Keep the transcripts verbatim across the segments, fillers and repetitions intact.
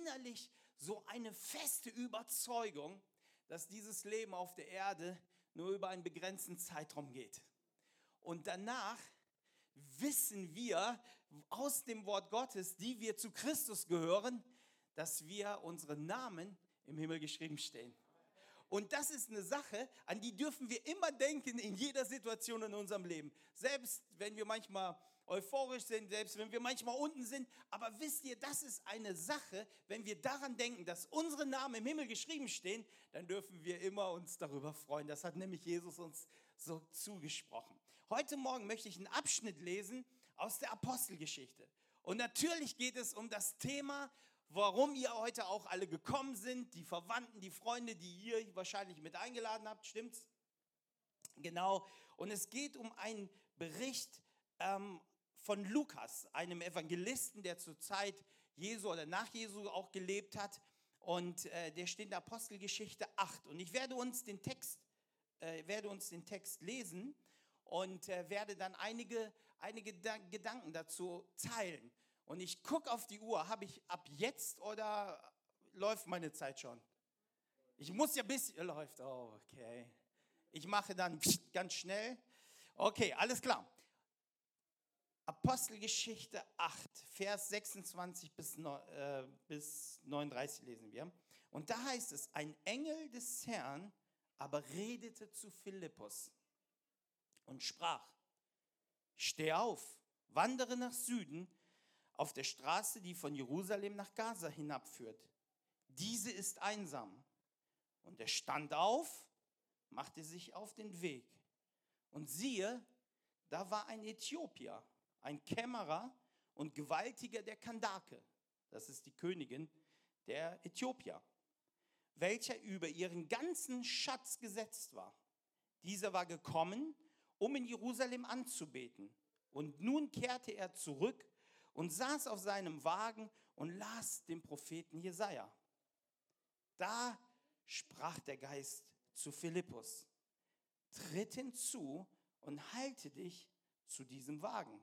innerlich so eine feste Überzeugung, dass dieses Leben auf der Erde nur über einen begrenzten Zeitraum geht. Und danach wissen wir aus dem Wort Gottes, die wir zu Christus gehören, dass wir unsere Namen im Himmel geschrieben stehen. Und das ist eine Sache, an die dürfen wir immer denken in jeder Situation in unserem Leben. Selbst wenn wir manchmal euphorisch sind, selbst wenn wir manchmal unten sind. Aber wisst ihr, das ist eine Sache, wenn wir daran denken, dass unsere Namen im Himmel geschrieben stehen, dann dürfen wir immer uns darüber freuen. Das hat nämlich Jesus uns so zugesprochen. Heute Morgen möchte ich einen Abschnitt lesen aus der Apostelgeschichte. Und natürlich geht es um das Thema, warum ihr heute auch alle gekommen sind, die Verwandten, die Freunde, die ihr wahrscheinlich mit eingeladen habt, stimmt's? Genau, und es geht um einen Bericht ähm, von Lukas, einem Evangelisten, der zur Zeit Jesu oder nach Jesu auch gelebt hat. Und äh, der steht in der Apostelgeschichte acht. Und ich werde uns den Text, äh, werde uns den Text lesen und äh, werde dann einige, einige Gedanken dazu teilen. Und ich gucke auf die Uhr, habe ich ab jetzt oder läuft meine Zeit schon? Ich muss ja bis, läuft, oh, okay. Ich mache dann ganz schnell. Okay, alles klar. Apostelgeschichte acht, Vers sechsundzwanzig bis neununddreißig lesen wir. Und da heißt es, ein Engel des Herrn aber redete zu Philippus und sprach, steh auf, wandere nach Süden, auf der Straße, die von Jerusalem nach Gaza hinabführt. Diese ist einsam. Und er stand auf, machte sich auf den Weg. Und siehe, da war ein Äthiopier, ein Kämmerer und Gewaltiger der Kandake. Das ist die Königin der Äthiopier, welcher über ihren ganzen Schatz gesetzt war. Dieser war gekommen, um in Jerusalem anzubeten. Und nun kehrte er zurück und saß auf seinem Wagen und las den Propheten Jesaja. Da sprach der Geist zu Philippus, tritt hinzu und halte dich zu diesem Wagen.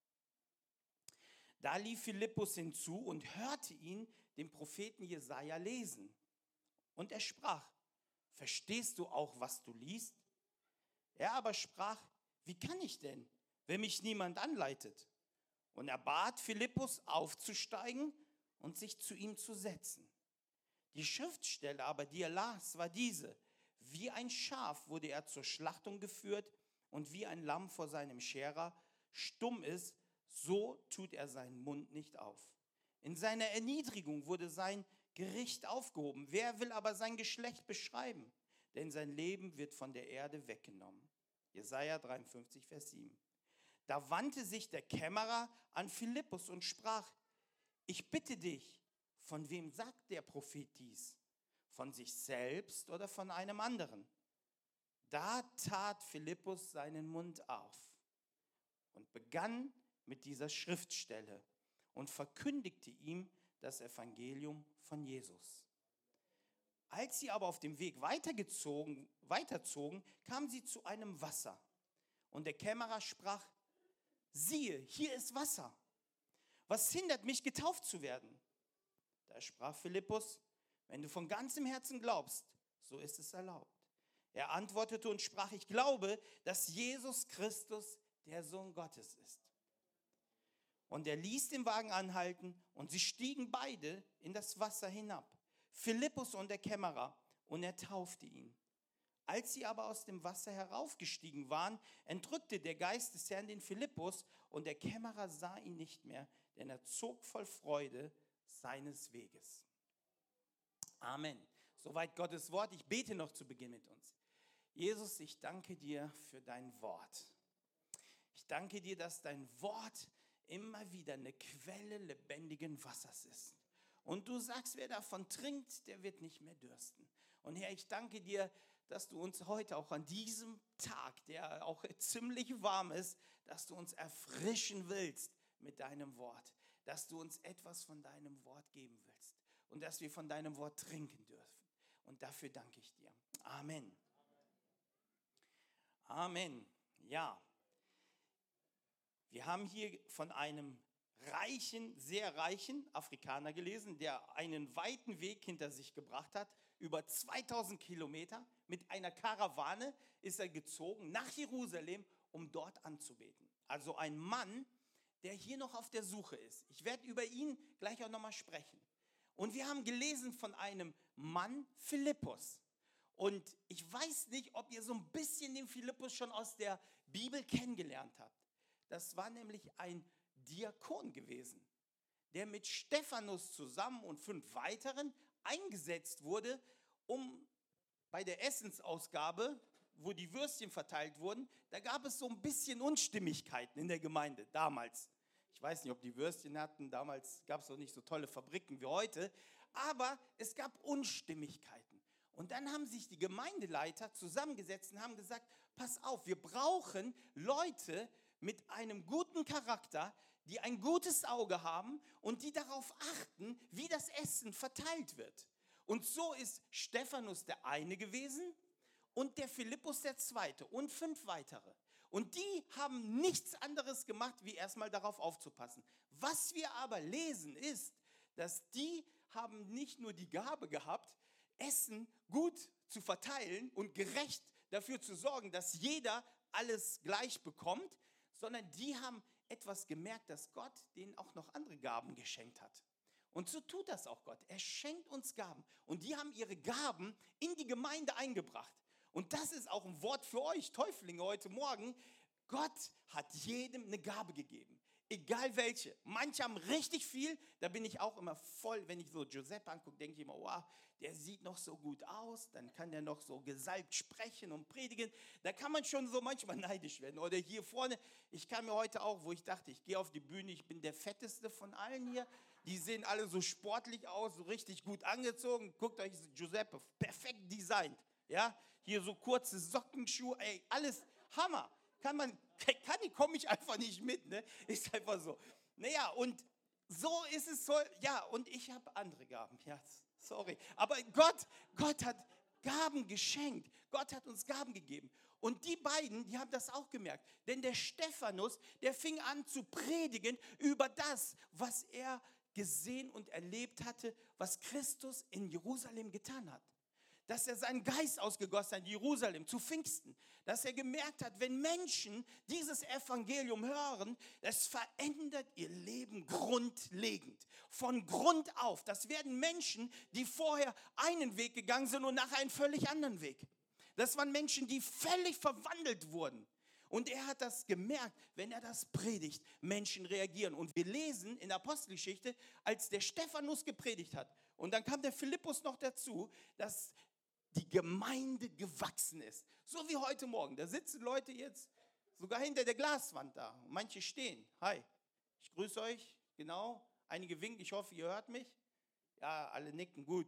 Da lief Philippus hinzu und hörte ihn, den Propheten Jesaja, lesen. Und er sprach, verstehst du auch, was du liest? Er aber sprach, wie kann ich denn, wenn mich niemand anleitet? Und er bat Philippus aufzusteigen und sich zu ihm zu setzen. Die Schriftstelle aber, die er las, war diese. Wie ein Schaf wurde er zur Schlachtung geführt und wie ein Lamm vor seinem Scherer stumm ist, so tut er seinen Mund nicht auf. In seiner Erniedrigung wurde sein Gericht aufgehoben. Wer will aber sein Geschlecht beschreiben? Denn sein Leben wird von der Erde weggenommen. Jesaja dreiundfünfzig, Vers sieben. Da wandte sich der Kämmerer an Philippus und sprach, ich bitte dich, von wem sagt der Prophet dies? Von sich selbst oder von einem anderen? Da tat Philippus seinen Mund auf und begann mit dieser Schriftstelle und verkündigte ihm das Evangelium von Jesus. Als sie aber auf dem Weg weitergezogen, weiterzogen, kamen sie zu einem Wasser. Und der Kämmerer sprach, siehe, hier ist Wasser. Was hindert mich, getauft zu werden? Da sprach Philippus, wenn du von ganzem Herzen glaubst, so ist es erlaubt. Er antwortete und sprach, ich glaube, dass Jesus Christus der Sohn Gottes ist. Und er ließ den Wagen anhalten und sie stiegen beide in das Wasser hinab, Philippus und der Kämmerer, und er taufte ihn. Als sie aber aus dem Wasser heraufgestiegen waren, entrückte der Geist des Herrn den Philippus und der Kämmerer sah ihn nicht mehr, denn er zog voll Freude seines Weges. Amen. Soweit Gottes Wort. Ich bete noch zu Beginn mit uns. Jesus, ich danke dir für dein Wort. Ich danke dir, dass dein Wort immer wieder eine Quelle lebendigen Wassers ist. Und du sagst, wer davon trinkt, der wird nicht mehr dürsten. Und Herr, ich danke dir, dass du uns heute auch an diesem Tag, der auch ziemlich warm ist, dass du uns erfrischen willst mit deinem Wort. Dass du uns etwas von deinem Wort geben willst. Und dass wir von deinem Wort trinken dürfen. Und dafür danke ich dir. Amen. Amen. Ja. Wir haben hier von einem reichen, sehr reichen Afrikaner gelesen, der einen weiten Weg hinter sich gebracht hat. Über zweitausend Kilometer mit einer Karawane ist er gezogen nach Jerusalem, um dort anzubeten. Also ein Mann, der hier noch auf der Suche ist. Ich werde über ihn gleich auch nochmal sprechen. Und wir haben gelesen von einem Mann, Philippus. Und ich weiß nicht, ob ihr so ein bisschen den Philippus schon aus der Bibel kennengelernt habt. Das war nämlich ein Diakon gewesen, der mit Stephanus zusammen und fünf weiteren eingesetzt wurde, um bei der Essensausgabe, wo die Würstchen verteilt wurden, da gab es so ein bisschen Unstimmigkeiten in der Gemeinde damals. Ich weiß nicht, ob die Würstchen hatten, damals gab es noch nicht so tolle Fabriken wie heute, aber es gab Unstimmigkeiten. Und dann haben sich die Gemeindeleiter zusammengesetzt und haben gesagt, pass auf, wir brauchen Leute mit einem guten Charakter, die ein gutes Auge haben und die darauf achten, wie das Essen verteilt wird. Und so ist Stephanus der eine gewesen und der Philippus der zweite und fünf weitere. Und die haben nichts anderes gemacht, wie erstmal darauf aufzupassen. Was wir aber lesen ist, dass die haben nicht nur die Gabe gehabt, Essen gut zu verteilen und gerecht dafür zu sorgen, dass jeder alles gleich bekommt, sondern die haben etwas gemerkt, dass Gott denen auch noch andere Gaben geschenkt hat. Und so tut das auch Gott. Er schenkt uns Gaben. Und die haben ihre Gaben in die Gemeinde eingebracht. Und das ist auch ein Wort für euch, Täuflinge, heute Morgen. Gott hat jedem eine Gabe gegeben. Egal welche. Manche haben richtig viel. Da bin ich auch immer voll, wenn ich so Giuseppe angucke, denke ich immer, wow, der sieht noch so gut aus. Dann kann der noch so gesalbt sprechen und predigen. Da kann man schon so manchmal neidisch werden. Oder hier vorne, ich kam mir heute auch, wo ich dachte, ich gehe auf die Bühne, ich bin der Fetteste von allen hier. Die sehen alle so sportlich aus, so richtig gut angezogen. Guckt euch Giuseppe, perfekt designt. Ja, hier so kurze Sockenschuhe, ey, alles Hammer. Kann man, kann ich, komme ich einfach nicht mit, ne? Ist einfach so. Naja, und so ist es so, ja, und ich habe andere Gaben, ja, sorry. Aber Gott, Gott hat Gaben geschenkt. Gott hat uns Gaben gegeben. Und die beiden, die haben das auch gemerkt. Denn der Stephanus, der fing an zu predigen über das, was er gesehen und erlebt hatte, was Christus in Jerusalem getan hat. Dass er seinen Geist ausgegossen hat in Jerusalem zu Pfingsten. Dass er gemerkt hat, wenn Menschen dieses Evangelium hören, das verändert ihr Leben grundlegend. Von Grund auf. Das werden Menschen, die vorher einen Weg gegangen sind und nachher einen völlig anderen Weg. Das waren Menschen, die völlig verwandelt wurden. Und er hat das gemerkt, wenn er das predigt, Menschen reagieren. Und wir lesen in der Apostelgeschichte, als der Stephanus gepredigt hat, und dann kam der Philippus noch dazu, dass die Gemeinde gewachsen ist. So wie heute Morgen. Da sitzen Leute jetzt sogar hinter der Glaswand da. Manche stehen. Hi, ich grüße euch. Genau. Einige winken. Ich hoffe, ihr hört mich. Ja, alle nicken. Gut.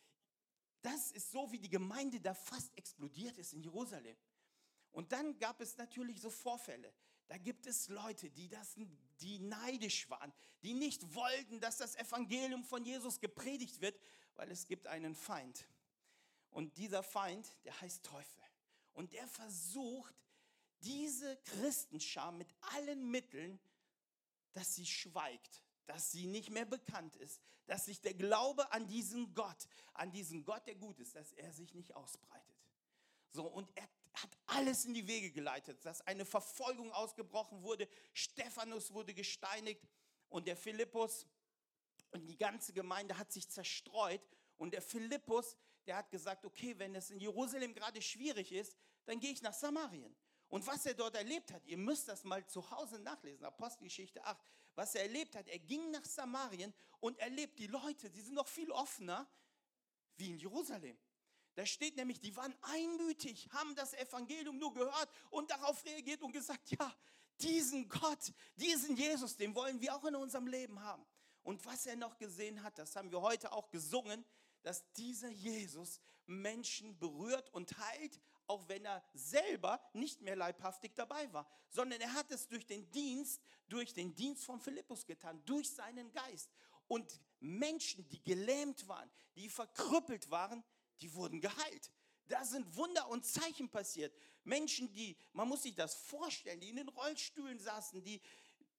Das ist so, wie die Gemeinde da fast explodiert ist in Jerusalem. Und dann gab es natürlich so Vorfälle. Da gibt es Leute, die, das, die neidisch waren, die nicht wollten, dass das Evangelium von Jesus gepredigt wird, weil es gibt einen Feind. Und dieser Feind, der heißt Teufel. Und der versucht, diese Christenschar mit allen Mitteln, dass sie schweigt, dass sie nicht mehr bekannt ist, dass sich der Glaube an diesen Gott, an diesen Gott, der gut ist, dass er sich nicht ausbreitet. So, und er hat alles in die Wege geleitet, dass eine Verfolgung ausgebrochen wurde. Stephanus wurde gesteinigt und der Philippus und die ganze Gemeinde hat sich zerstreut. Und der Philippus, der hat gesagt, okay, wenn es in Jerusalem gerade schwierig ist, dann gehe ich nach Samarien. Und was er dort erlebt hat, ihr müsst das mal zu Hause nachlesen, Apostelgeschichte acht, was er erlebt hat, er ging nach Samarien und erlebt die Leute, die sind noch viel offener wie in Jerusalem. Da steht nämlich, die waren einmütig, haben das Evangelium nur gehört und darauf reagiert und gesagt, ja, diesen Gott, diesen Jesus, den wollen wir auch in unserem Leben haben. Und was er noch gesehen hat, das haben wir heute auch gesungen, dass dieser Jesus Menschen berührt und heilt, auch wenn er selber nicht mehr leibhaftig dabei war, sondern er hat es durch den Dienst, durch den Dienst von Philippus getan, durch seinen Geist. Und Menschen, die gelähmt waren, die verkrüppelt waren, die wurden geheilt. Da sind Wunder und Zeichen passiert. Menschen, die, man muss sich das vorstellen, die in den Rollstühlen saßen, die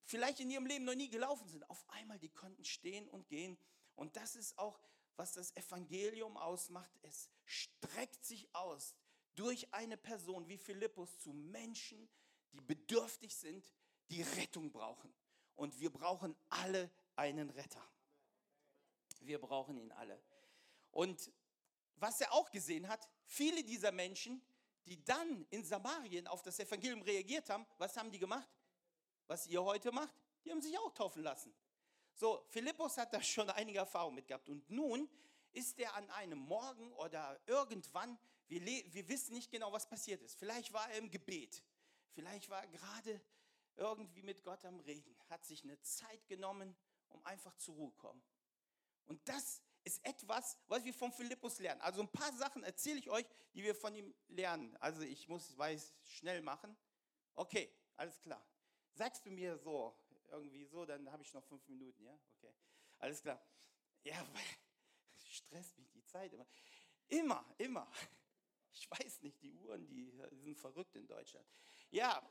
vielleicht in ihrem Leben noch nie gelaufen sind, auf einmal, die konnten stehen und gehen. Und das ist auch, was das Evangelium ausmacht. Es streckt sich aus durch eine Person wie Philippus zu Menschen, die bedürftig sind, die Rettung brauchen. Und wir brauchen alle einen Retter. Wir brauchen ihn alle. Und was er auch gesehen hat, viele dieser Menschen, die dann in Samarien auf das Evangelium reagiert haben, was haben die gemacht? Was ihr heute macht? Die haben sich auch taufen lassen. So, Philippus hat da schon einige Erfahrungen mit gehabt. Und nun ist er an einem Morgen oder irgendwann, wir, wir wissen nicht genau, was passiert ist. Vielleicht war er im Gebet. Vielleicht war er gerade irgendwie mit Gott am Reden. Hat sich eine Zeit genommen, um einfach zur Ruhe zu kommen. Und das ist etwas, was wir von Philippus lernen. Also ein paar Sachen erzähle ich euch, die wir von ihm lernen. Also ich muss, weiß, schnell machen. Okay, alles klar. Sagst du mir so, irgendwie so, dann habe ich noch fünf Minuten, ja? Okay, alles klar. Ja, stresst mich die Zeit immer. Immer, immer. Ich weiß nicht, die Uhren, die sind verrückt in Deutschland. Ja,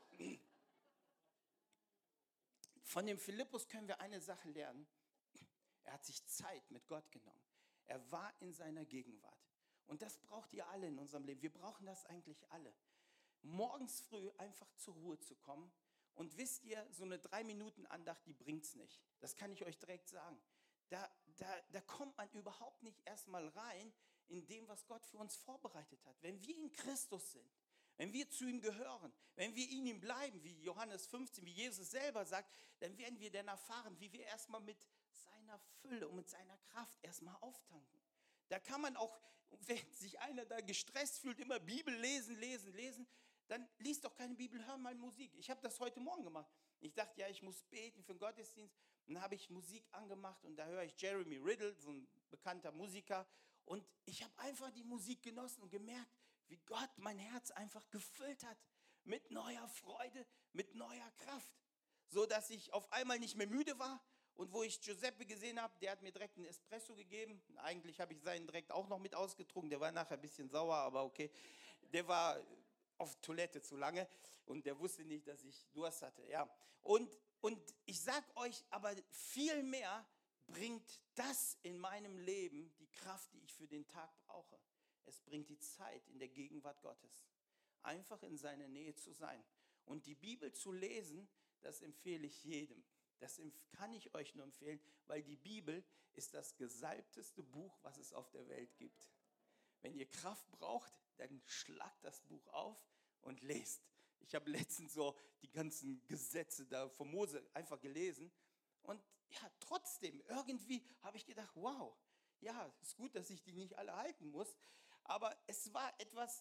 von dem Philippus können wir eine Sache lernen. Er hat sich Zeit mit Gott genommen. Er war in seiner Gegenwart. Und das braucht ihr alle in unserem Leben. Wir brauchen das eigentlich alle. Morgens früh einfach zur Ruhe zu kommen. Und wisst ihr, so eine drei Minuten Andacht, die bringt es nicht. Das kann ich euch direkt sagen. Da, da, da kommt man überhaupt nicht erstmal rein in dem, was Gott für uns vorbereitet hat. Wenn wir in Christus sind, wenn wir zu ihm gehören, wenn wir in ihm bleiben, wie Johannes fünfzehn, wie Jesus selber sagt, dann werden wir dann erfahren, wie wir erstmal mit seiner Fülle und mit seiner Kraft erstmal auftanken. Da kann man auch, wenn sich einer da gestresst fühlt, immer Bibel lesen, lesen, lesen, dann liest doch keine Bibel, hör mal Musik. Ich habe das heute Morgen gemacht. Ich dachte, ja, ich muss beten für den Gottesdienst. Und dann habe ich Musik angemacht und da höre ich Jeremy Riddle, so ein bekannter Musiker. Und ich habe einfach die Musik genossen und gemerkt, wie Gott mein Herz einfach gefüllt hat mit neuer Freude, mit neuer Kraft. So, dass ich auf einmal nicht mehr müde war. Und wo ich Giuseppe gesehen habe, der hat mir direkt einen Espresso gegeben. Eigentlich habe ich seinen direkt auch noch mit ausgetrunken. Der war nachher ein bisschen sauer, aber okay. Der war auf Toilette zu lange und der wusste nicht, dass ich Durst hatte. Ja. Und, und ich sage euch, aber viel mehr bringt das in meinem Leben die Kraft, die ich für den Tag brauche. Es bringt die Zeit in der Gegenwart Gottes. Einfach in seiner Nähe zu sein. Und die Bibel zu lesen, das empfehle ich jedem. Das kann ich euch nur empfehlen, weil die Bibel ist das gesalbteste Buch, was es auf der Welt gibt. Wenn ihr Kraft braucht, dann schlagt das Buch auf und lest. Ich habe letztens so die ganzen Gesetze da von Mose einfach gelesen. Und ja, trotzdem, irgendwie habe ich gedacht, wow, ja, ist gut, dass ich die nicht alle halten muss. Aber es war etwas,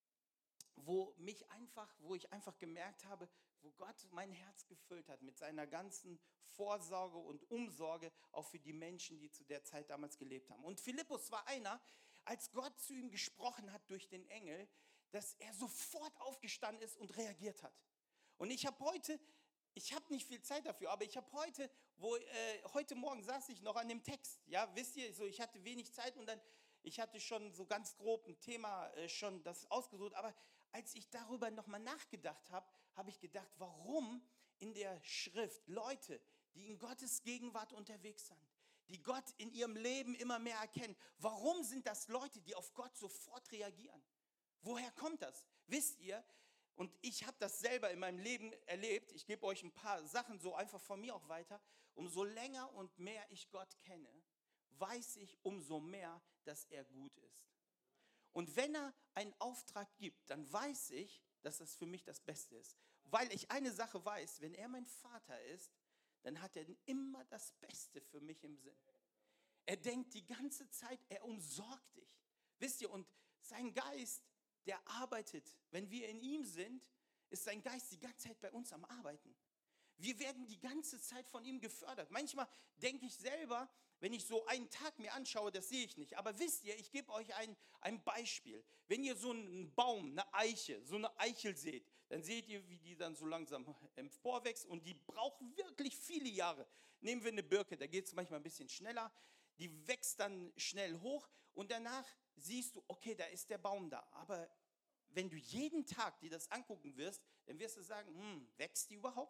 wo mich einfach, wo ich einfach gemerkt habe, wo Gott mein Herz gefüllt hat mit seiner ganzen Vorsorge und Umsorge auch für die Menschen, die zu der Zeit damals gelebt haben. Und Philippus war einer, als Gott zu ihm gesprochen hat durch den Engel, dass er sofort aufgestanden ist und reagiert hat. Und ich habe heute, ich habe nicht viel Zeit dafür, aber ich habe heute, wo äh, heute Morgen saß ich noch an dem Text. Ja, wisst ihr, so ich hatte wenig Zeit und dann, ich hatte schon so ganz grob ein Thema äh, schon das ausgesucht, aber als ich darüber nochmal nachgedacht habe, habe ich gedacht, warum in der Schrift Leute, die in Gottes Gegenwart unterwegs sind, die Gott in ihrem Leben immer mehr erkennen, warum sind das Leute, die auf Gott sofort reagieren? Woher kommt das? Wisst ihr, und ich habe das selber in meinem Leben erlebt, ich gebe euch ein paar Sachen so einfach von mir auch weiter, umso länger und mehr ich Gott kenne, weiß ich umso mehr, dass er gut ist. Und wenn er einen Auftrag gibt, dann weiß ich, dass das für mich das Beste ist. Weil ich eine Sache weiß, wenn er mein Vater ist, dann hat er immer das Beste für mich im Sinn. Er denkt die ganze Zeit, er umsorgt dich. Wisst ihr, und sein Geist, der arbeitet, wenn wir in ihm sind, ist sein Geist die ganze Zeit bei uns am Arbeiten. Wir werden die ganze Zeit von ihm gefördert. Manchmal denke ich selber, wenn ich so einen Tag mir anschaue, das sehe ich nicht. Aber wisst ihr, ich gebe euch ein, ein Beispiel. Wenn ihr so einen Baum, eine Eiche, so eine Eichel seht, dann seht ihr, wie die dann so langsam emporwächst und die brauchen wirklich viele Jahre. Nehmen wir eine Birke, da geht es manchmal ein bisschen schneller. Die wächst dann schnell hoch und danach siehst du, okay, da ist der Baum da. Aber wenn du jeden Tag dir das angucken wirst, dann wirst du sagen, hm, wächst die überhaupt?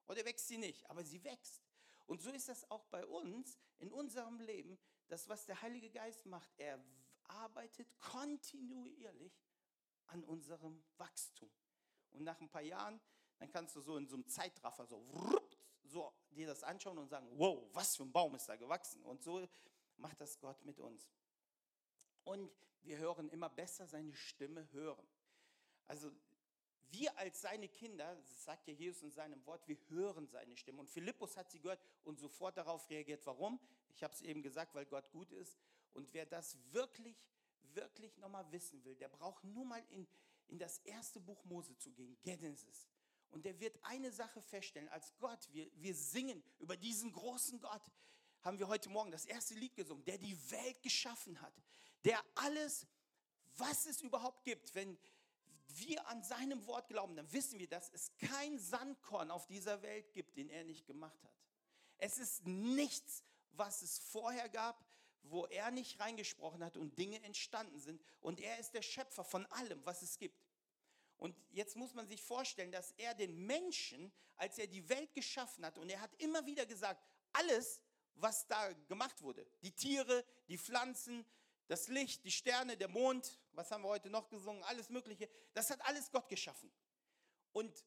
Oder wächst sie nicht? Aber sie wächst. Und so ist das auch bei uns in unserem Leben. Das, was der Heilige Geist macht, er arbeitet kontinuierlich an unserem Wachstum. Und nach ein paar Jahren, dann kannst du so in so einem Zeitraffer so, so dir das anschauen und sagen, wow, was für ein Baum ist da gewachsen. Und so macht das Gott mit uns. Und wir hören immer besser seine Stimme hören. Also wir als seine Kinder, das sagt ja Jesus in seinem Wort, wir hören seine Stimme. Und Philippus hat sie gehört und sofort darauf reagiert. Warum? Ich habe es eben gesagt, weil Gott gut ist. Und wer das wirklich, wirklich nochmal wissen will, der braucht nur mal in, in das erste Buch Mose zu gehen, Genesis. Und der wird eine Sache feststellen, als Gott, wir, wir singen über diesen großen Gott, haben wir heute Morgen das erste Lied gesungen, der die Welt geschaffen hat, der alles, was es überhaupt gibt, wenn wir an seinem Wort glauben, dann wissen wir, dass es kein Sandkorn auf dieser Welt gibt, den er nicht gemacht hat. Es ist nichts, was es vorher gab, wo er nicht reingesprochen hat und Dinge entstanden sind. Und er ist der Schöpfer von allem, was es gibt. Und jetzt muss man sich vorstellen, dass er den Menschen, als er die Welt geschaffen hat, und er hat immer wieder gesagt, alles, was da gemacht wurde, die Tiere, die Pflanzen, das Licht, die Sterne, der Mond, was haben wir heute noch gesungen, alles Mögliche, das hat alles Gott geschaffen. Und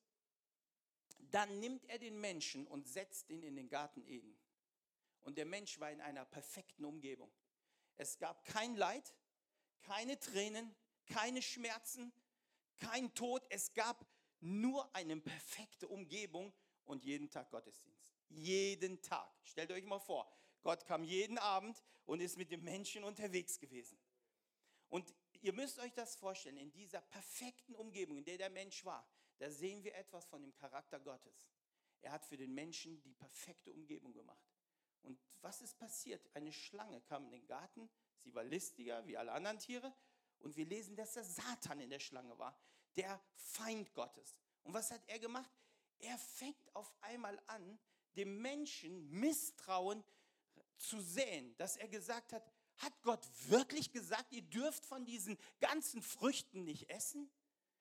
dann nimmt er den Menschen und setzt ihn in den Garten Eden. Und der Mensch war in einer perfekten Umgebung. Es gab kein Leid, keine Tränen, keine Schmerzen, kein Tod. Es gab nur eine perfekte Umgebung und jeden Tag Gottesdienst. Jeden Tag. Stellt euch mal vor, Gott kam jeden Abend und ist mit dem Menschen unterwegs gewesen. Und ihr müsst euch das vorstellen, in dieser perfekten Umgebung, in der der Mensch war, da sehen wir etwas von dem Charakter Gottes. Er hat für den Menschen die perfekte Umgebung gemacht. Und was ist passiert? Eine Schlange kam in den Garten, sie war listiger wie alle anderen Tiere. Und wir lesen, dass der Satan in der Schlange war, der Feind Gottes. Und was hat er gemacht? Er fängt auf einmal an, dem Menschen Misstrauen zu säen, dass er gesagt hat, hat Gott wirklich gesagt, ihr dürft von diesen ganzen Früchten nicht essen?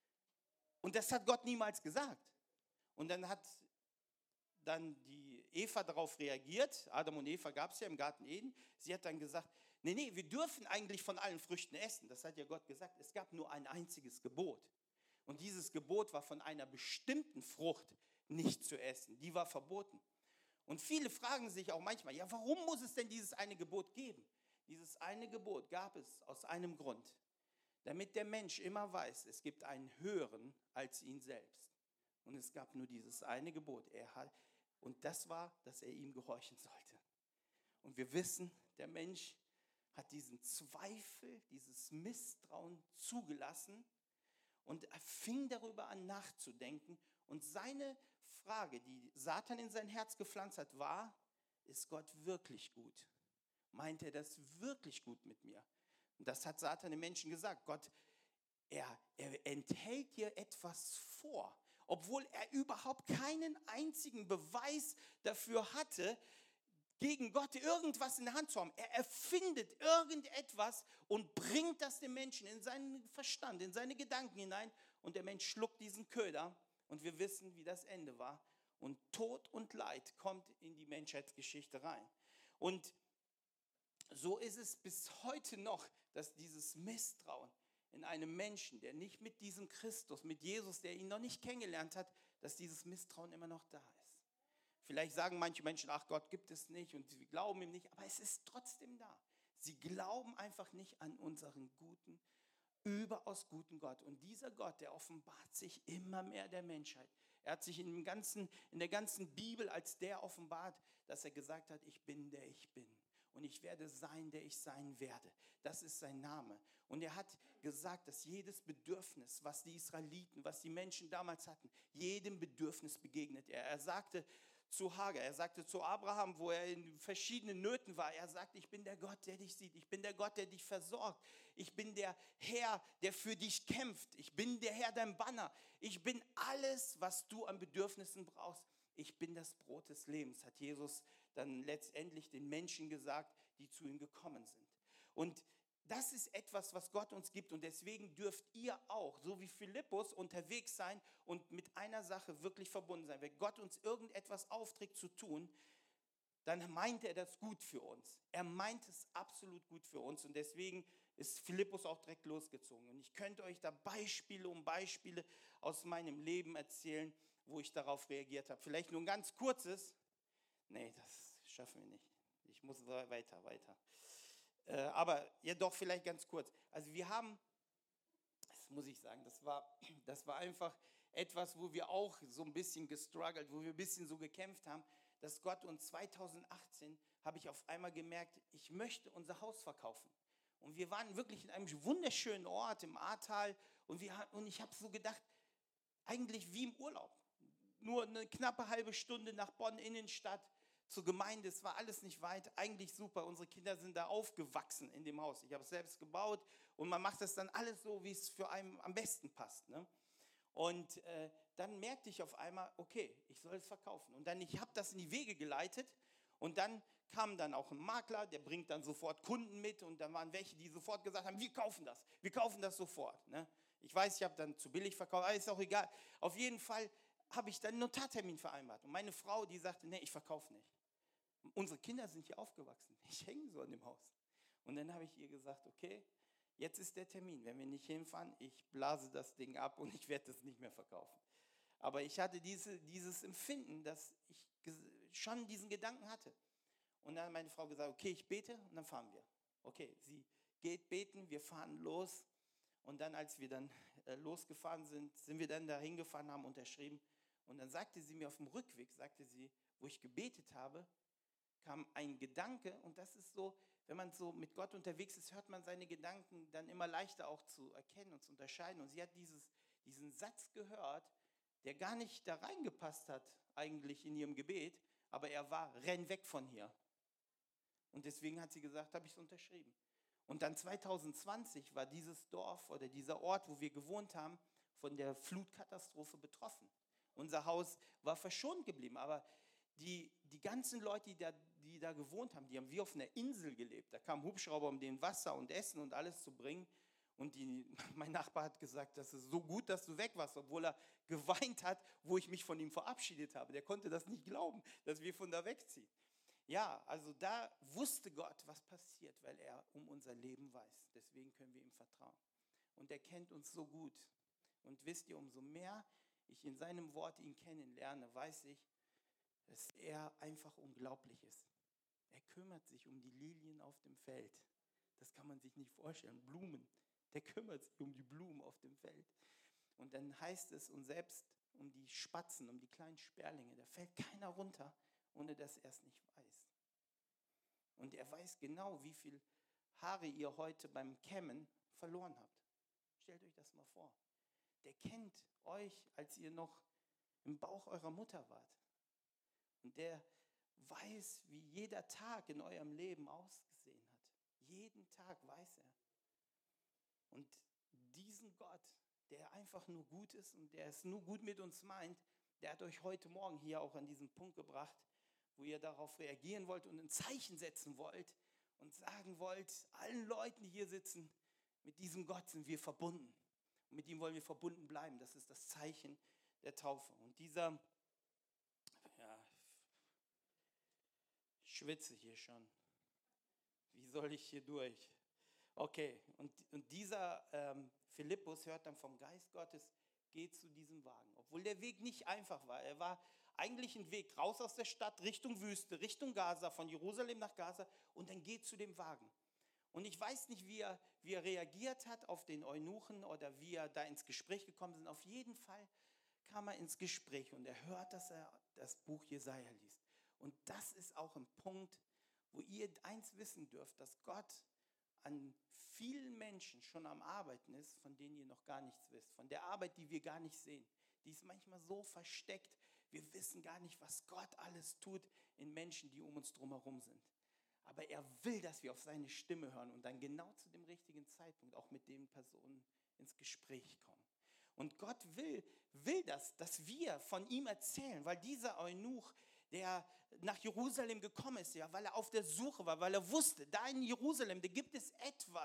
Und das hat Gott niemals gesagt. Und dann hat dann die Eva darauf reagiert, Adam und Eva gab es ja im Garten Eden, sie hat dann gesagt, nee, nee, wir dürfen eigentlich von allen Früchten essen. Das hat ja Gott gesagt, es gab nur ein einziges Gebot. Und dieses Gebot war von einer bestimmten Frucht nicht zu essen, die war verboten. Und viele fragen sich auch manchmal, ja, warum muss es denn dieses eine Gebot geben? Dieses eine Gebot gab es aus einem Grund, damit der Mensch immer weiß, es gibt einen höheren als ihn selbst. Und es gab nur dieses eine Gebot. Er hat, und das war, dass er ihm gehorchen sollte. Und wir wissen, der Mensch hat diesen Zweifel, dieses Misstrauen zugelassen und er fing darüber an nachzudenken. Und seine Frage, die Satan in sein Herz gepflanzt hat, war, ist Gott wirklich gut? Meint er das wirklich gut mit mir? Und das hat Satan den Menschen gesagt. Gott, er, er enthält dir etwas vor, obwohl er überhaupt keinen einzigen Beweis dafür hatte, gegen Gott irgendwas in der Hand zu haben. Er erfindet irgendetwas und bringt das dem Menschen in seinen Verstand, in seine Gedanken hinein. Und der Mensch schluckt diesen Köder. Und wir wissen, wie das Ende war. Und Tod und Leid kommt in die Menschheitsgeschichte rein. Und so ist es bis heute noch, dass dieses Misstrauen in einem Menschen, der nicht mit diesem Christus, mit Jesus, der ihn noch nicht kennengelernt hat, dass dieses Misstrauen immer noch da ist. Vielleicht sagen manche Menschen, ach, Gott gibt es nicht und sie glauben ihm nicht, aber es ist trotzdem da. Sie glauben einfach nicht an unseren guten, überaus guten Gott. Und dieser Gott, der offenbart sich immer mehr der Menschheit. Er hat sich in, dem ganzen, in der ganzen Bibel als der offenbart, dass er gesagt hat, ich bin der ich bin. Und ich werde sein, der ich sein werde. Das ist sein Name. Und er hat gesagt, dass jedes Bedürfnis, was die Israeliten, was die Menschen damals hatten, jedem Bedürfnis begegnet er. Er sagte zu Hagar, er sagte zu Abraham, wo er in verschiedenen Nöten war, er sagte, ich bin der Gott, der dich sieht. Ich bin der Gott, der dich versorgt. Ich bin der Herr, der für dich kämpft. Ich bin der Herr, dein Banner. Ich bin alles, was du an Bedürfnissen brauchst. Ich bin das Brot des Lebens, hat Jesus dann letztendlich den Menschen gesagt, die zu ihm gekommen sind. Und das ist etwas, was Gott uns gibt und deswegen dürft ihr auch, so wie Philippus, unterwegs sein und mit einer Sache wirklich verbunden sein. Wenn Gott uns irgendetwas aufträgt zu tun, dann meint er das gut für uns. Er meint es absolut gut für uns und deswegen ist Philippus auch direkt losgezogen. Und ich könnte euch da Beispiele um Beispiele aus meinem Leben erzählen, wo ich darauf reagiert habe. Vielleicht nur ein ganz kurzes. Nee, das schaffen wir nicht. Ich muss weiter, weiter. Äh, aber ja doch, vielleicht ganz kurz. Also wir haben, das muss ich sagen, das war, das war einfach etwas, wo wir auch so ein bisschen gestruggelt, wo wir ein bisschen so gekämpft haben, dass Gott uns zweitausendachtzehn, habe ich auf einmal gemerkt, ich möchte unser Haus verkaufen. Und wir waren wirklich in einem wunderschönen Ort im Ahrtal und, wir, und ich habe so gedacht, eigentlich wie im Urlaub. Nur eine knappe halbe Stunde nach Bonn Innenstadt zur Gemeinde, es war alles nicht weit, eigentlich super. Unsere Kinder sind da aufgewachsen in dem Haus. Ich habe es selbst gebaut und man macht das dann alles so, wie es für einen am besten passt. Ne? Und äh, dann merkte ich auf einmal, okay, ich soll es verkaufen. Und dann, ich habe das in die Wege geleitet und dann kam dann auch ein Makler, der bringt dann sofort Kunden mit und dann waren welche, die sofort gesagt haben, wir kaufen das, wir kaufen das sofort. Ne? Ich weiß, ich habe dann zu billig verkauft, aber ist auch egal. Auf jeden Fall habe ich dann einen Notartermin vereinbart. Und meine Frau, die sagte, nee, ich verkaufe nicht. Unsere Kinder sind hier aufgewachsen. Ich hänge so an dem Haus. Und dann habe ich ihr gesagt, okay, jetzt ist der Termin. Wenn wir nicht hinfahren, ich blase das Ding ab und ich werde das nicht mehr verkaufen. Aber ich hatte diese, dieses Empfinden, dass ich schon diesen Gedanken hatte. Und dann hat meine Frau gesagt, okay, ich bete und dann fahren wir. Okay, sie geht beten, wir fahren los. Und dann, als wir dann äh, losgefahren sind, sind wir dann da hingefahren, haben unterschrieben. Und dann sagte sie mir auf dem Rückweg, sagte sie, wo ich gebetet habe, kam ein Gedanke. Und das ist so, wenn man so mit Gott unterwegs ist, hört man seine Gedanken dann immer leichter auch zu erkennen und zu unterscheiden. Und sie hat dieses, diesen Satz gehört, der gar nicht da reingepasst hat eigentlich in ihrem Gebet, aber er war, renn weg von hier. Und deswegen hat sie gesagt, habe ich es unterschrieben. Und dann zweitausendzwanzig war dieses Dorf oder dieser Ort, wo wir gewohnt haben, von der Flutkatastrophe betroffen. Unser Haus war verschont geblieben, aber die, die ganzen Leute, die da, die da gewohnt haben, die haben wie auf einer Insel gelebt. Da kam Hubschrauber, um denen Wasser und Essen und alles zu bringen. Und die, mein Nachbar hat gesagt, das ist so gut, dass du weg warst, obwohl er geweint hat, wo ich mich von ihm verabschiedet habe. Der konnte das nicht glauben, dass wir von da wegziehen. Ja, also da wusste Gott, was passiert, weil er um unser Leben weiß. Deswegen können wir ihm vertrauen. Und er kennt uns so gut. Und wisst ihr, umso mehr ich in seinem Wort ihn kennenlerne, weiß ich, dass er einfach unglaublich ist. Er kümmert sich um die Lilien auf dem Feld. Das kann man sich nicht vorstellen. Blumen. Der kümmert sich um die Blumen auf dem Feld. Und dann heißt es, und selbst um die Spatzen, um die kleinen Sperlinge, da fällt keiner runter, ohne dass er es nicht weiß. Und er weiß genau, wie viel Haare ihr heute beim Kämmen verloren habt. Stellt euch das mal vor. Der kennt euch, als ihr noch im Bauch eurer Mutter wart. Und der weiß, wie jeder Tag in eurem Leben ausgesehen hat. Jeden Tag weiß er. Und diesen Gott, der einfach nur gut ist und der es nur gut mit uns meint, der hat euch heute Morgen hier auch an diesen Punkt gebracht, wo ihr darauf reagieren wollt und ein Zeichen setzen wollt und sagen wollt, allen Leuten, die hier sitzen, mit diesem Gott sind wir verbunden. Und mit ihm wollen wir verbunden bleiben. Das ist das Zeichen der Taufe. Und dieser, ja, ich schwitze hier schon. Wie soll ich hier durch? Okay, und, und dieser ähm, Philippus hört dann vom Geist Gottes, geht zu diesem Wagen. Obwohl der Weg nicht einfach war. Er war eigentlich ein Weg raus aus der Stadt, Richtung Wüste, Richtung Gaza, von Jerusalem nach Gaza und dann geht zu dem Wagen. Und ich weiß nicht, wie er, wie er reagiert hat auf den Eunuchen oder wie er da ins Gespräch gekommen ist. Auf jeden Fall kam er ins Gespräch und er hört, dass er das Buch Jesaja liest. Und das ist auch ein Punkt, wo ihr eins wissen dürft, dass Gott an vielen Menschen schon am Arbeiten ist, von denen ihr noch gar nichts wisst. Von der Arbeit, die wir gar nicht sehen. Die ist manchmal so versteckt, wir wissen gar nicht, was Gott alles tut in Menschen, die um uns drumherum sind. Aber er will, dass wir auf seine Stimme hören und dann genau zu dem richtigen Zeitpunkt auch mit den Personen ins Gespräch kommen. Und Gott will, will das, dass wir von ihm erzählen, weil dieser Eunuch, der nach Jerusalem gekommen ist, ja, weil er auf der Suche war, weil er wusste, da in Jerusalem, da gibt es etwas,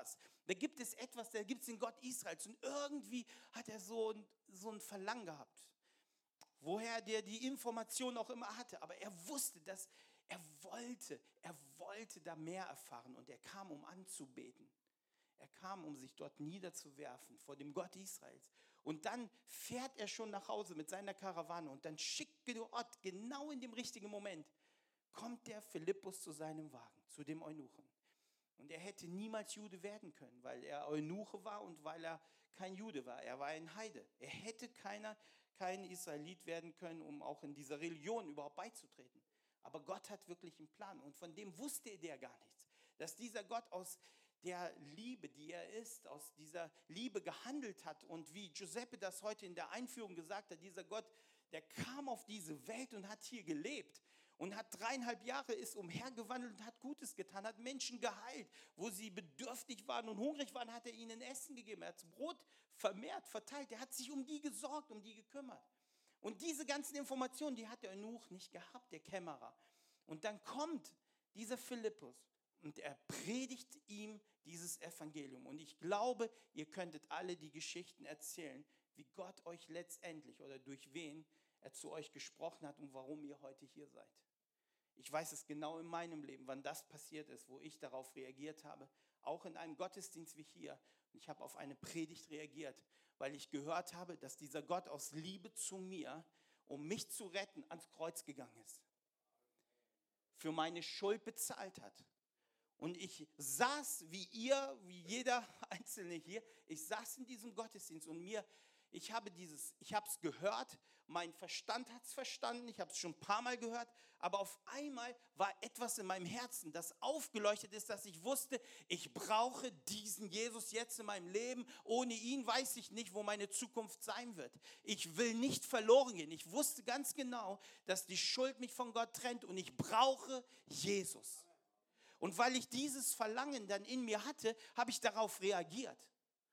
Da gibt es etwas, da gibt es den Gott Israels. Und irgendwie hat er so ein, so ein Verlangen gehabt. Woher der die Information auch immer hatte. Aber er wusste, dass er wollte, er wollte da mehr erfahren. Und er kam, um anzubeten. Er kam, um sich dort niederzuwerfen vor dem Gott Israels. Und dann fährt er schon nach Hause mit seiner Karawane. Und dann schickt Gott, genau in dem richtigen Moment, kommt der Philippus zu seinem Wagen, zu dem Eunuchen. Und er hätte niemals Jude werden können, weil er Eunuche war und weil er kein Jude war. Er war ein Heide. Er hätte keiner, kein Israelit werden können, um auch in dieser Religion überhaupt beizutreten. Aber Gott hat wirklich einen Plan. Und von dem wusste der gar nichts. Dass dieser Gott aus der Liebe, die er ist, aus dieser Liebe gehandelt hat. Und wie Giuseppe das heute in der Einführung gesagt hat, dieser Gott, der kam auf diese Welt und hat hier gelebt. Und hat dreieinhalb Jahre ist umhergewandelt und hat Gutes getan, hat Menschen geheilt. Wo sie bedürftig waren und hungrig waren, hat er ihnen Essen gegeben. Er hat das Brot vermehrt, verteilt. Er hat sich um die gesorgt, um die gekümmert. Und diese ganzen Informationen, die hat der Eunuch nicht gehabt, der Kämmerer. Und dann kommt dieser Philippus und er predigt ihm dieses Evangelium. Und ich glaube, ihr könntet alle die Geschichten erzählen, wie Gott euch letztendlich oder durch wen er zu euch gesprochen hat und warum ihr heute hier seid. Ich weiß es genau in meinem Leben, wann das passiert ist, wo ich darauf reagiert habe. Auch in einem Gottesdienst wie hier. Und ich habe auf eine Predigt reagiert, weil ich gehört habe, dass dieser Gott aus Liebe zu mir, um mich zu retten, ans Kreuz gegangen ist. Für meine Schuld bezahlt hat. Und ich saß, wie ihr, wie jeder Einzelne hier, ich saß in diesem Gottesdienst und mir, ich habe dieses, ich habe es gehört, mein Verstand hat es verstanden, ich habe es schon ein paar Mal gehört, aber auf einmal war etwas in meinem Herzen, das aufgeleuchtet ist, dass ich wusste, ich brauche diesen Jesus jetzt in meinem Leben. Ohne ihn weiß ich nicht, wo meine Zukunft sein wird. Ich will nicht verloren gehen. Ich wusste ganz genau, dass die Schuld mich von Gott trennt und ich brauche Jesus. Und weil ich dieses Verlangen dann in mir hatte, habe ich darauf reagiert.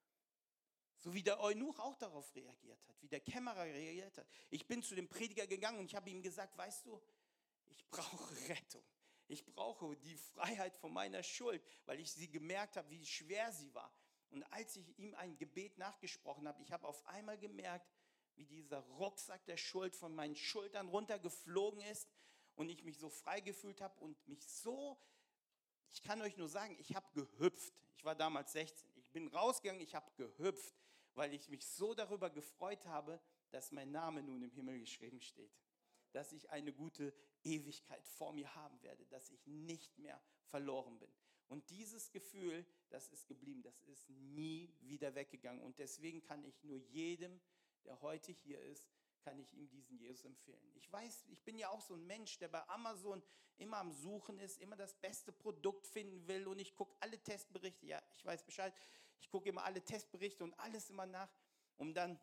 So wie der Eunuch auch darauf reagiert hat, wie der Kämmerer reagiert hat. Ich bin zu dem Prediger gegangen und ich habe ihm gesagt, weißt du, ich brauche Rettung. Ich brauche die Freiheit von meiner Schuld, weil ich sie gemerkt habe, wie schwer sie war. Und als ich ihm ein Gebet nachgesprochen habe, ich habe auf einmal gemerkt, wie dieser Rucksack der Schuld von meinen Schultern runtergeflogen ist und ich mich so frei gefühlt habe und mich so... Ich kann euch nur sagen, ich habe gehüpft. Ich war damals sechzehn. Ich bin rausgegangen, ich habe gehüpft, weil ich mich so darüber gefreut habe, dass mein Name nun im Himmel geschrieben steht. Dass ich eine gute Ewigkeit vor mir haben werde, dass ich nicht mehr verloren bin. Und dieses Gefühl, das ist geblieben, das ist nie wieder weggegangen. Und deswegen kann ich nur jedem, der heute hier ist, kann ich ihm diesen Jesus empfehlen. Ich weiß, ich bin ja auch so ein Mensch, der bei Amazon immer am Suchen ist, immer das beste Produkt finden will und ich gucke alle Testberichte, ja, ich weiß Bescheid, ich gucke immer alle Testberichte und alles immer nach, um dann,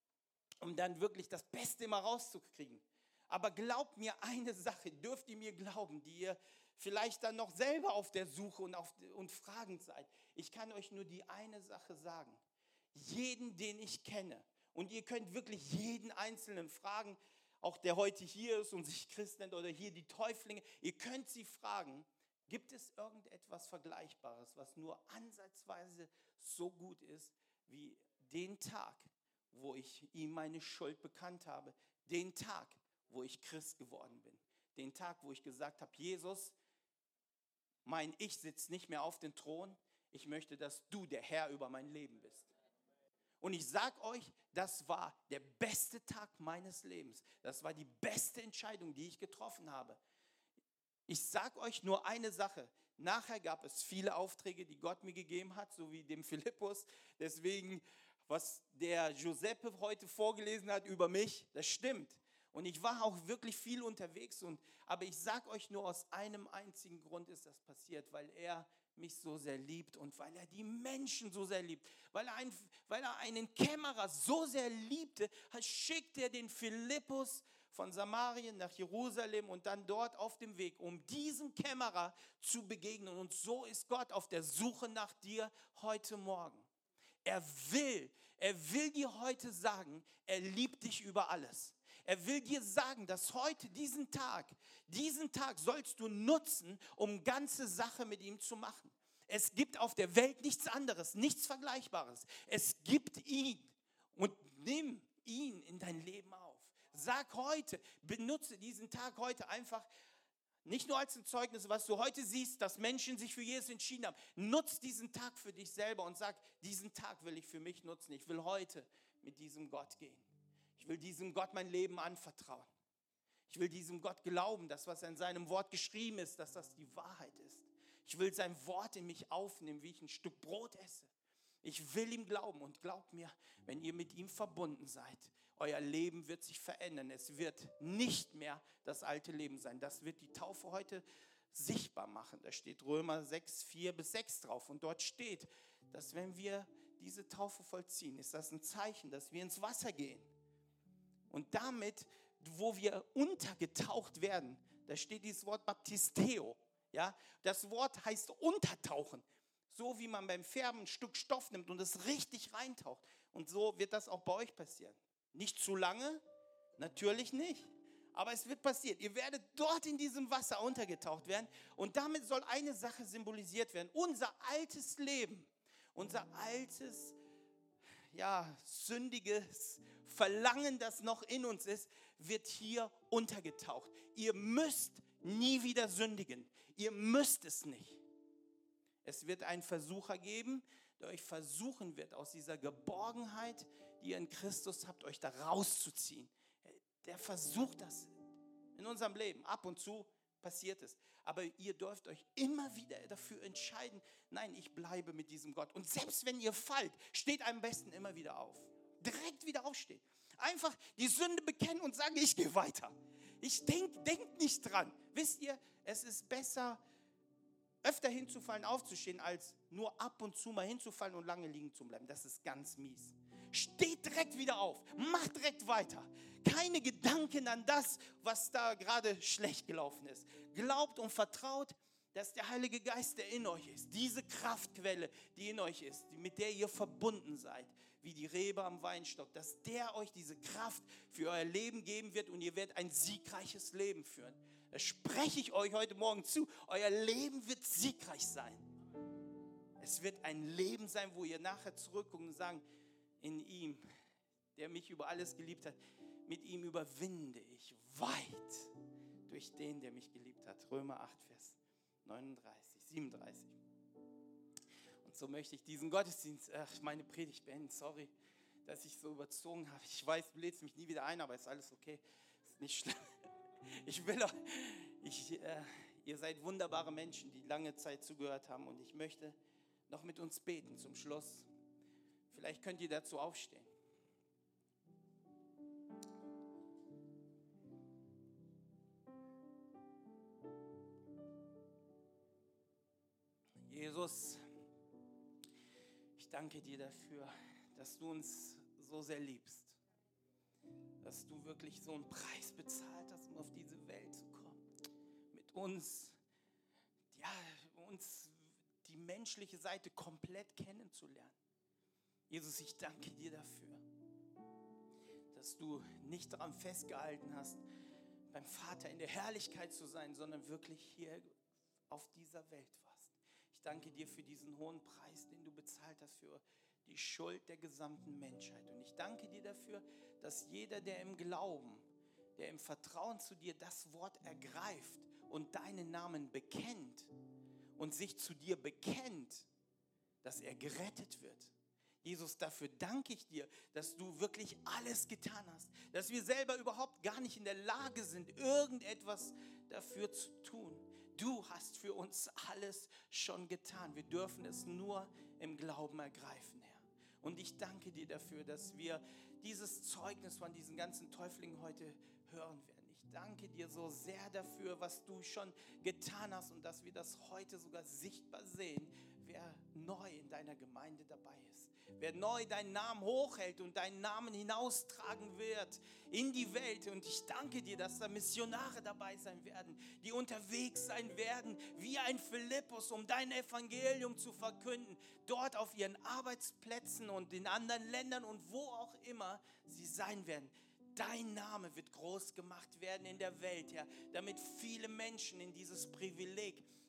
um dann wirklich das Beste immer rauszukriegen. Aber glaubt mir eine Sache, dürft ihr mir glauben, die ihr vielleicht dann noch selber auf der Suche und, auf, und fragend seid. Ich kann euch nur die eine Sache sagen. Jeden, den ich kenne, und ihr könnt wirklich jeden Einzelnen fragen, auch der heute hier ist und sich Christ nennt oder hier die Täuflinge, ihr könnt sie fragen, gibt es irgendetwas Vergleichbares, was nur ansatzweise so gut ist, wie den Tag, wo ich ihm meine Schuld bekannt habe, den Tag, wo ich Christ geworden bin, den Tag, wo ich gesagt habe, Jesus, mein Ich sitzt nicht mehr auf dem Thron, ich möchte, dass du der Herr über mein Leben bist. Und ich sage euch, das war der beste Tag meines Lebens. Das war die beste Entscheidung, die ich getroffen habe. Ich sage euch nur eine Sache. Nachher gab es viele Aufträge, die Gott mir gegeben hat, so wie dem Philippus. Deswegen, was der Giuseppe heute vorgelesen hat über mich, das stimmt. Und ich war auch wirklich viel unterwegs. Und, aber ich sage euch nur, aus einem einzigen Grund ist das passiert, weil er mich so sehr liebt und weil er die Menschen so sehr liebt, weil er, ein, weil er einen Kämmerer so sehr liebte, schickt er den Philippus von Samarien nach Jerusalem und dann dort auf dem Weg, um diesem Kämmerer zu begegnen. Und so ist Gott auf der Suche nach dir heute Morgen. Er will, er will dir heute sagen, er liebt dich über alles. Er will dir sagen, dass heute, diesen Tag, diesen Tag sollst du nutzen, um ganze Sache mit ihm zu machen. Es gibt auf der Welt nichts anderes, nichts Vergleichbares. Es gibt ihn und nimm ihn in dein Leben auf. Sag heute, benutze diesen Tag heute einfach nicht nur als ein Zeugnis, was du heute siehst, dass Menschen sich für Jesus entschieden haben. Nutz diesen Tag für dich selber und sag, diesen Tag will ich für mich nutzen. Ich will heute mit diesem Gott gehen. Ich will diesem Gott mein Leben anvertrauen. Ich will diesem Gott glauben, dass was in seinem Wort geschrieben ist, dass das die Wahrheit ist. Ich will sein Wort in mich aufnehmen, wie ich ein Stück Brot esse. Ich will ihm glauben und glaubt mir, wenn ihr mit ihm verbunden seid, euer Leben wird sich verändern. Es wird nicht mehr das alte Leben sein. Das wird die Taufe heute sichtbar machen. Da steht Römer sechs, vier bis sechs drauf. Und dort steht, dass wenn wir diese Taufe vollziehen, ist das ein Zeichen, dass wir ins Wasser gehen. Und damit, wo wir untergetaucht werden, da steht dieses Wort Baptisteo. Ja? Das Wort heißt untertauchen. So wie man beim Färben ein Stück Stoff nimmt und es richtig reintaucht. Und so wird das auch bei euch passieren. Nicht zu lange, natürlich nicht. Aber es wird passieren. Ihr werdet dort in diesem Wasser untergetaucht werden. Und damit soll eine Sache symbolisiert werden. Unser altes Leben, unser altes, ja, sündiges Verlangen, das noch in uns ist, wird hier untergetaucht. Ihr müsst nie wieder sündigen. Ihr müsst es nicht. Es wird einen Versucher geben, der euch versuchen wird, aus dieser Geborgenheit, die ihr in Christus habt, euch da rauszuziehen. Der versucht das in unserem Leben. Ab und zu passiert es. Aber ihr dürft euch immer wieder dafür entscheiden, nein, ich bleibe mit diesem Gott. Und selbst wenn ihr fallt, steht am besten immer wieder auf. Direkt wieder aufstehen. Einfach die Sünde bekennen und sagen, ich gehe weiter. Ich denk, denk nicht dran. Wisst ihr, es ist besser, öfter hinzufallen, aufzustehen, als nur ab und zu mal hinzufallen und lange liegen zu bleiben. Das ist ganz mies. Steht direkt wieder auf. Macht direkt weiter. Keine Gedanken an das, was da gerade schlecht gelaufen ist. Glaubt und vertraut, dass der Heilige Geist, der in euch ist, diese Kraftquelle, die in euch ist, mit der ihr verbunden seid, wie die Rebe am Weinstock, dass der euch diese Kraft für euer Leben geben wird und ihr werdet ein siegreiches Leben führen. Das spreche ich euch heute Morgen zu. Euer Leben wird siegreich sein. Es wird ein Leben sein, wo ihr nachher zurückguckt und sagen, in ihm, der mich über alles geliebt hat, mit ihm überwinde ich weit durch den, der mich geliebt hat. Römer acht, Vers neununddreißig, siebenunddreißig. Und so möchte ich diesen Gottesdienst, ach, meine Predigt beenden. Sorry, dass ich so überzogen habe. Ich weiß, du lädst mich nie wieder ein, aber ist alles okay. Ist nicht schlimm. Ich will auch, ich, äh, ihr seid wunderbare Menschen, die lange Zeit zugehört haben. Und ich möchte noch mit uns beten zum Schluss. Vielleicht könnt ihr dazu aufstehen. Jesus, ich danke dir dafür, dass du uns so sehr liebst. Dass du wirklich so einen Preis bezahlt hast, um auf diese Welt zu kommen. Mit uns, ja, uns die menschliche Seite komplett kennenzulernen. Jesus, ich danke dir dafür, dass du nicht daran festgehalten hast, beim Vater in der Herrlichkeit zu sein, sondern wirklich hier auf dieser Welt warst. Ich danke dir für diesen hohen Preis, den du bezahlt hast für die Schuld der gesamten Menschheit. Und ich danke dir dafür, dass jeder, der im Glauben, der im Vertrauen zu dir das Wort ergreift und deinen Namen bekennt und sich zu dir bekennt, dass er gerettet wird. Jesus, dafür danke ich dir, dass du wirklich alles getan hast, dass wir selber überhaupt gar nicht in der Lage sind, irgendetwas dafür zu tun. Du hast für uns alles schon getan. Wir dürfen es nur im Glauben ergreifen, Herr. Und ich danke dir dafür, dass wir dieses Zeugnis von diesen ganzen Täuflingen heute hören werden. Ich danke dir so sehr dafür, was du schon getan hast und dass wir das heute sogar sichtbar sehen, wer neu in deiner Gemeinde dabei ist. Wer neu deinen Namen hochhält und deinen Namen hinaustragen wird in die Welt. Und ich danke dir, dass da Missionare dabei sein werden, die unterwegs sein werden, wie ein Philippus, um dein Evangelium zu verkünden. Dort auf ihren Arbeitsplätzen und in anderen Ländern und wo auch immer sie sein werden. Dein Name wird groß gemacht werden in der Welt, Herr, damit viele Menschen in dieses Privileg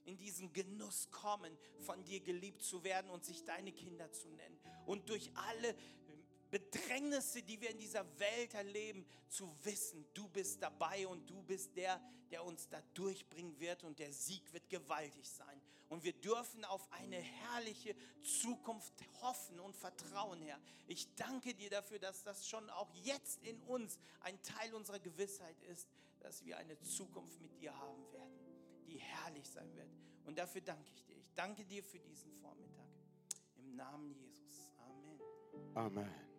in diesen Genuss kommen, von dir geliebt zu werden und sich deine Kinder zu nennen. Und durch alle Bedrängnisse, die wir in dieser Welt erleben, zu wissen, du bist dabei und du bist der, der uns da durchbringen wird und der Sieg wird gewaltig sein. Und wir dürfen auf eine herrliche Zukunft hoffen und vertrauen, Herr. Ich danke dir dafür, dass das schon auch jetzt in uns ein Teil unserer Gewissheit ist, dass wir eine Zukunft mit dir haben werden, die herrlich sein wird. Und dafür danke ich dir. Ich danke dir für diesen Vormittag. Im Namen Jesus. Amen. Amen.